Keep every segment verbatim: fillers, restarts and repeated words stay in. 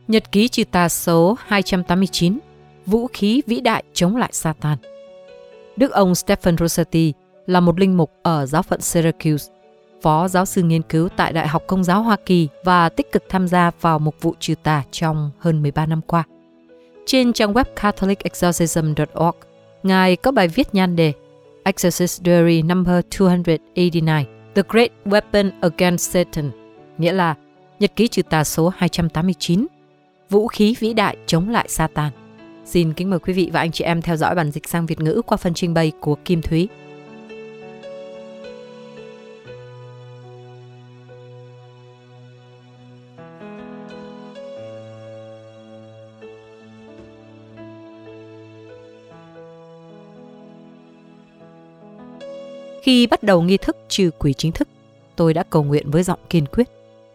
Nhật ký trừ tà số hai trăm tám mươi chín, vũ khí vĩ đại chống lại Satan. Đức ông Stephen Rossetti là một linh mục ở giáo phận Syracuse, phó giáo sư nghiên cứu tại Đại học Công giáo Hoa Kỳ và tích cực tham gia vào mục vụ trừ tà trong hơn mười ba năm qua. Trên trang web catholic exorcism dot org, Ngài có bài viết nhan đề Exorcist Diary number two hundred eighty-nine, The Great Weapon Against Satan, nghĩa là Nhật ký trừ tà số hai trăm tám mươi chín, vũ khí vĩ đại chống lại Satan. Xin kính mời quý vị và anh chị em theo dõi bản dịch sang Việt ngữ qua phần trình bày của Kim Thúy. Khi bắt đầu nghi thức trừ quỷ chính thức, tôi đã cầu nguyện với giọng kiên quyết.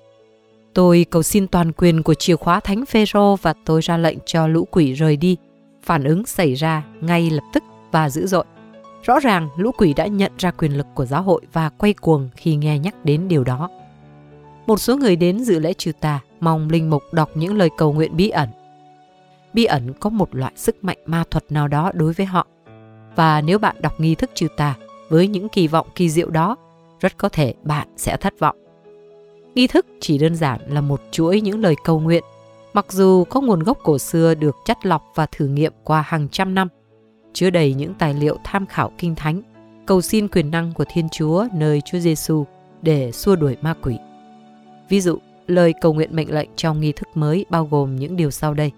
Tôi cầu xin toàn quyền của chìa khóa Thánh Phêrô và tôi ra lệnh cho lũ quỷ rời đi. Phản ứng xảy ra ngay lập tức và dữ dội. Rõ ràng lũ quỷ đã nhận ra quyền lực của giáo hội và quay cuồng khi nghe nhắc đến điều đó. Một số người đến dự lễ trừ tà mong linh mục đọc những lời cầu nguyện bí ẩn. Bí ẩn có một loại sức mạnh ma thuật nào đó đối với họ. Và nếu bạn đọc nghi thức trừ tà với những kỳ vọng kỳ diệu đó, rất có thể bạn sẽ thất vọng. Nghi thức chỉ đơn giản là một chuỗi những lời cầu nguyện, mặc dù có nguồn gốc cổ xưa được chắt lọc và thử nghiệm qua hàng trăm năm, chứa đầy những tài liệu tham khảo kinh thánh, cầu xin quyền năng của Thiên Chúa nơi Chúa Giêsu để xua đuổi ma quỷ. Ví dụ, lời cầu nguyện mệnh lệnh trong nghi thức mới bao gồm những điều sau đây.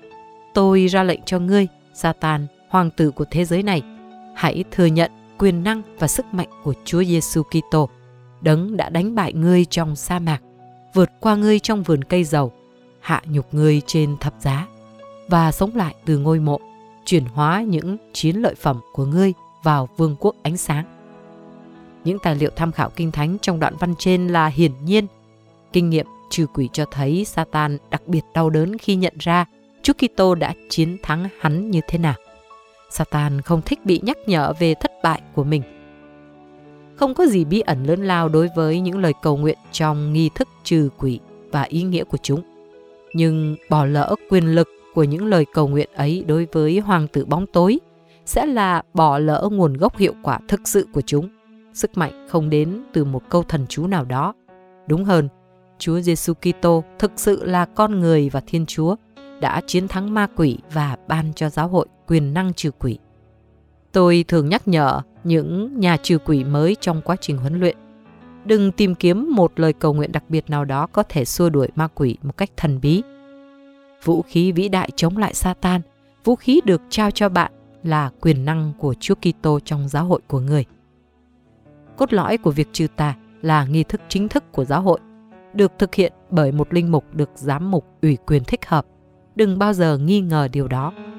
Tôi ra lệnh cho ngươi, Satan, hoàng tử của thế giới này, hãy thừa nhận quyền năng và sức mạnh của Chúa Giêsu Kitô, Đấng đã đánh bại ngươi trong sa mạc, vượt qua ngươi trong vườn cây dầu, hạ nhục ngươi trên thập giá và sống lại từ ngôi mộ, chuyển hóa những chiến lợi phẩm của ngươi vào vương quốc ánh sáng. Những tài liệu tham khảo kinh thánh trong đoạn văn trên là hiển nhiên. Kinh nghiệm trừ quỷ cho thấy Satan đặc biệt đau đớn khi nhận ra Chúa Kitô đã chiến thắng hắn như thế nào. Satan không thích bị nhắc nhở về thất bại của mình. Không có gì bí ẩn lớn lao đối với những lời cầu nguyện trong nghi thức trừ quỷ và ý nghĩa của chúng. Nhưng bỏ lỡ quyền lực của những lời cầu nguyện ấy đối với hoàng tử bóng tối sẽ là bỏ lỡ nguồn gốc hiệu quả thực sự của chúng. Sức mạnh không đến từ một câu thần chú nào đó. Đúng hơn, Chúa Giêsu Kitô thực sự là con người và Thiên Chúa, đã chiến thắng ma quỷ và ban cho giáo hội quyền năng trừ quỷ. Tôi thường nhắc nhở những nhà trừ quỷ mới trong quá trình huấn luyện, đừng tìm kiếm một lời cầu nguyện đặc biệt nào đó có thể xua đuổi ma quỷ một cách thần bí. Vũ khí vĩ đại chống lại Satan, vũ khí được trao cho bạn là quyền năng của Chúa Kitô trong giáo hội của người. Cốt lõi của việc trừ tà là nghi thức chính thức của giáo hội, được thực hiện bởi một linh mục được giám mục ủy quyền thích hợp. Đừng bao giờ nghi ngờ điều đó.